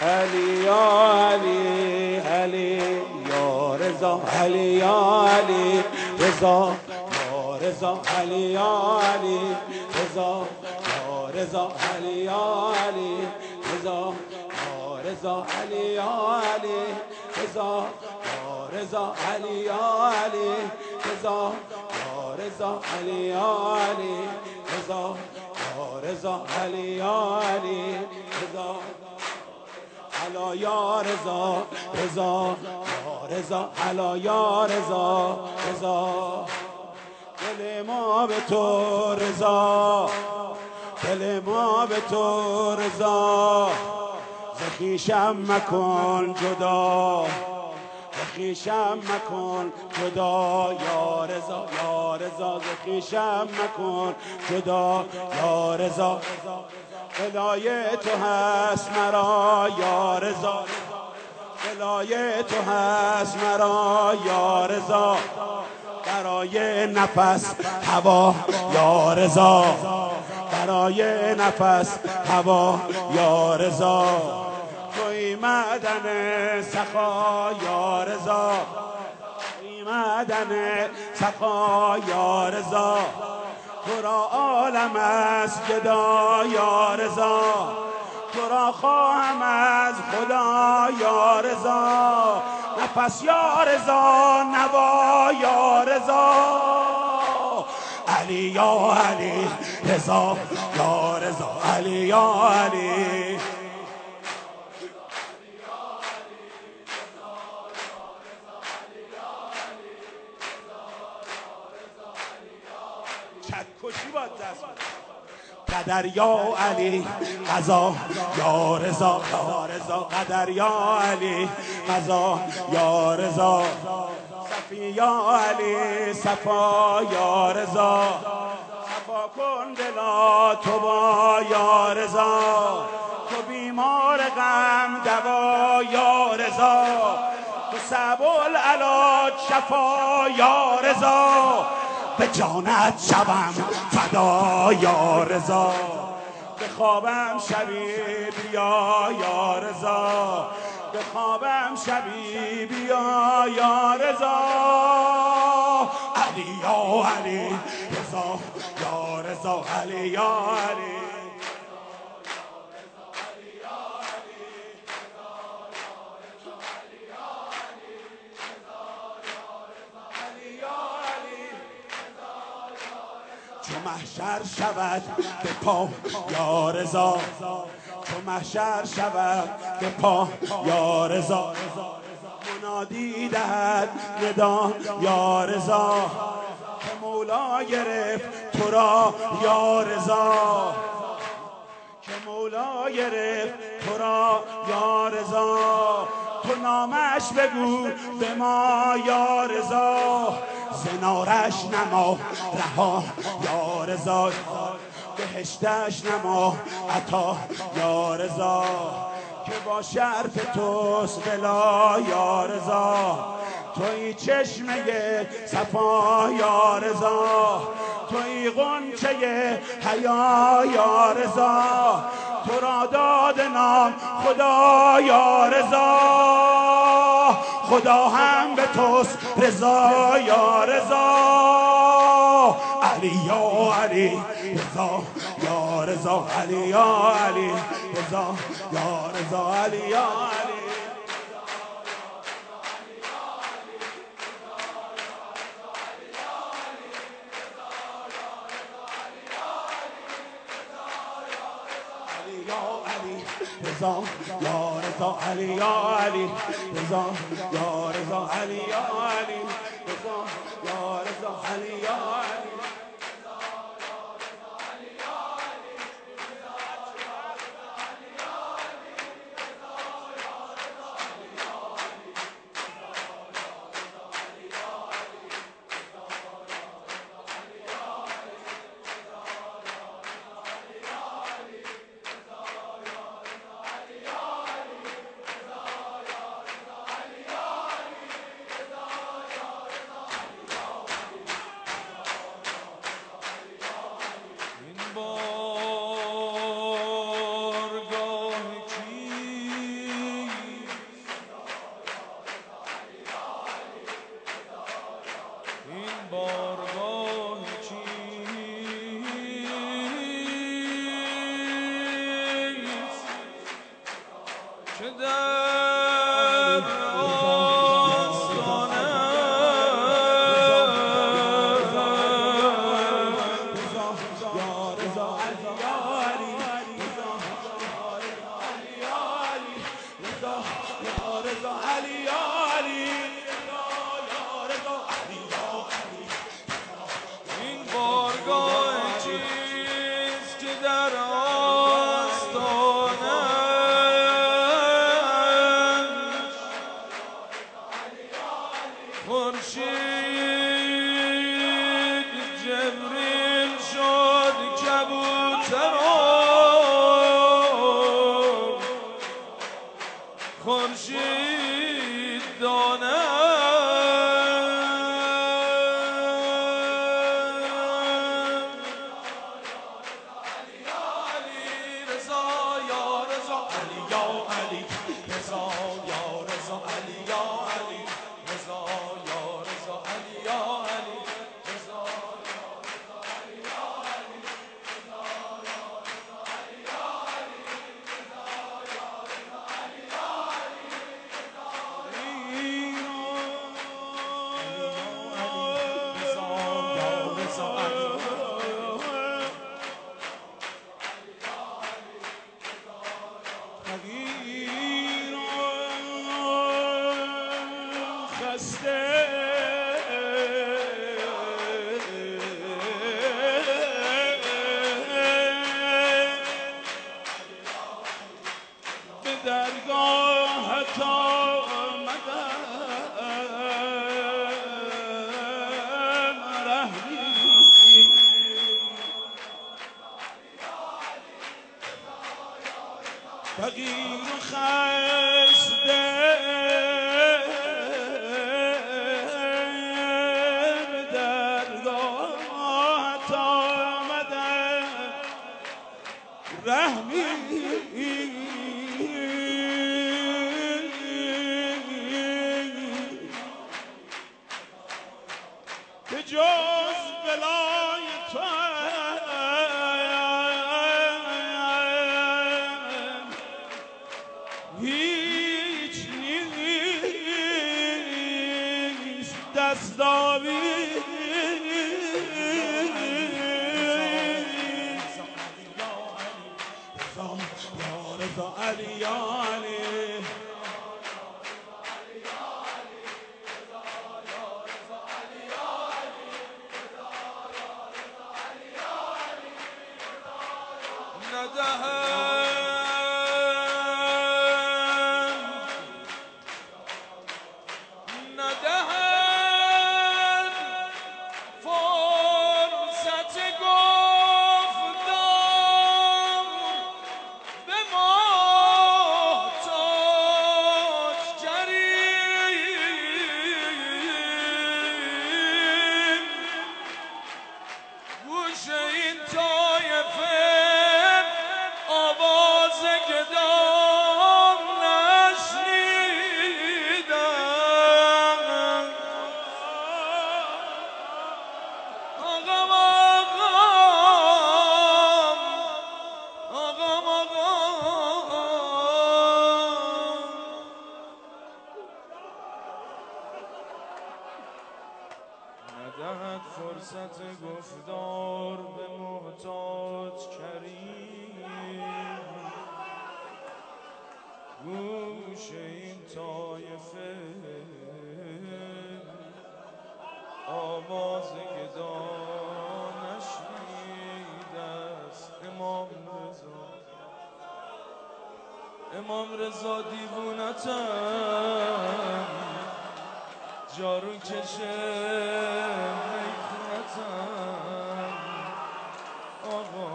علی یا علی علی یا رضا علی یا علی رضا یا رضا علی یا علی رضا یا رضا علی یا علی رضا یا رضا علی یا علی رضا یا رضا علی یا علی رضا یا رضا علی یا علی رضا یا رضا علی یا علی رضا علا یا رضا رضا یا رضا علا یا رضا رضا دل ما به تو رضا دل ما به تو رضا ز خویشم مکن جدا ز خویشم مکن جدا یا رضا یا رضا ز خویشم مکن جدا یا رضا ولای تو هست مرا یا رضا ولای تو هست مرا یا رضا برای نفس هوا یا رضا برای نفس هوا یا رضا توی معدن سخا یا رضا توی معدن سخا یا رضا تو را عالم است گدا یا رضا تو را خواهم از خدا یا رضا نفس یا رضا نوا یا رضا علی یا علی رضا یا رضا علی یا علی چکشی باید دست قدر یا علی قضا یا رضا یا رضا قدر یا علی قضا یا رضا صفی یا علی صفا یا رضا صفا کن دلا تو با یا رضا تو بیمار غم دوا یا رضا تو صعب العلاج شفا یا رضا به جانت شوم فدا یا رضا به خوابم شبی بیا یا رضا به خوابم شبی بیا یا رضا علی یا علی رضا یا رضا علی یا علی چو محشر شود به پا یا رضا چو محشر شود به پا یا رضا منادی دهد ندا یا رضا که مولا گرفت تو را یا رضا که مولا گرفت تو را یا رضا تو نامش بگو به ما یا رضا زنارش نما رها یا رضا بهشتش نما عطا یا رضا که با شرط توست بلا یا رضا توی چشمه صفا یا رضا توی غنچه حیا یا رضا تو را داد نام خدا یا رضا خدا هم به توست رضا یا رضا علی یا علی رضا یا رضا علی یا علی رضا یا رضا علی یا علی رضا یا رضا علی یا علی رضا یا رضا علی یا علی رضا یا رضا علی یا علی جبریل شد کبوتر خورشید دانه فقیر و خسته به درگاهت آمدم رحمی به جز بلای تو هیچ نیست دستاوی یا رضا علی یا علی ندهد فرصت گفتار به محتاج کریم گوش این طایفه آواز گدام نشنیدم آقام ندهد فرصت گفتار به محتاج کریم گوش این طایفه آواز گدا نشنیده است. امام رضا دیوونتم جارو کشه میخونتم آقا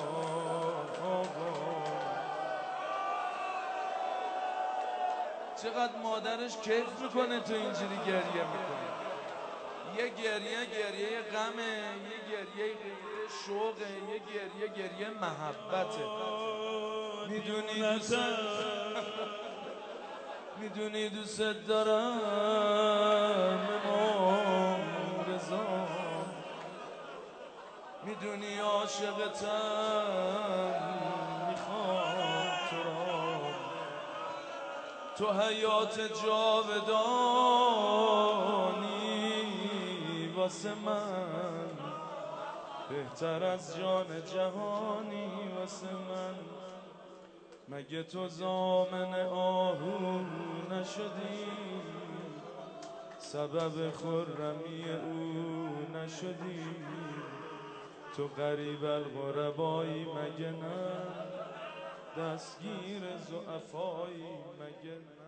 چقدر مادرش کیف میکنه تو اینجوری گریه میکنه. یه گریه غمه، یه گریه شوقه، یه گریه محبته. میدونی دوست دارم امام رضا، میدونی عاشقتم میخوام تو را، تو حیات جاودانی واسه من، بهتر از جان جهانی واسه من. مگه تو ضامن آهو نشدی، سبب خرمی او نشدی، تو غریب الغربایی مگه نه، دستگیر ضعفایی مگه نه.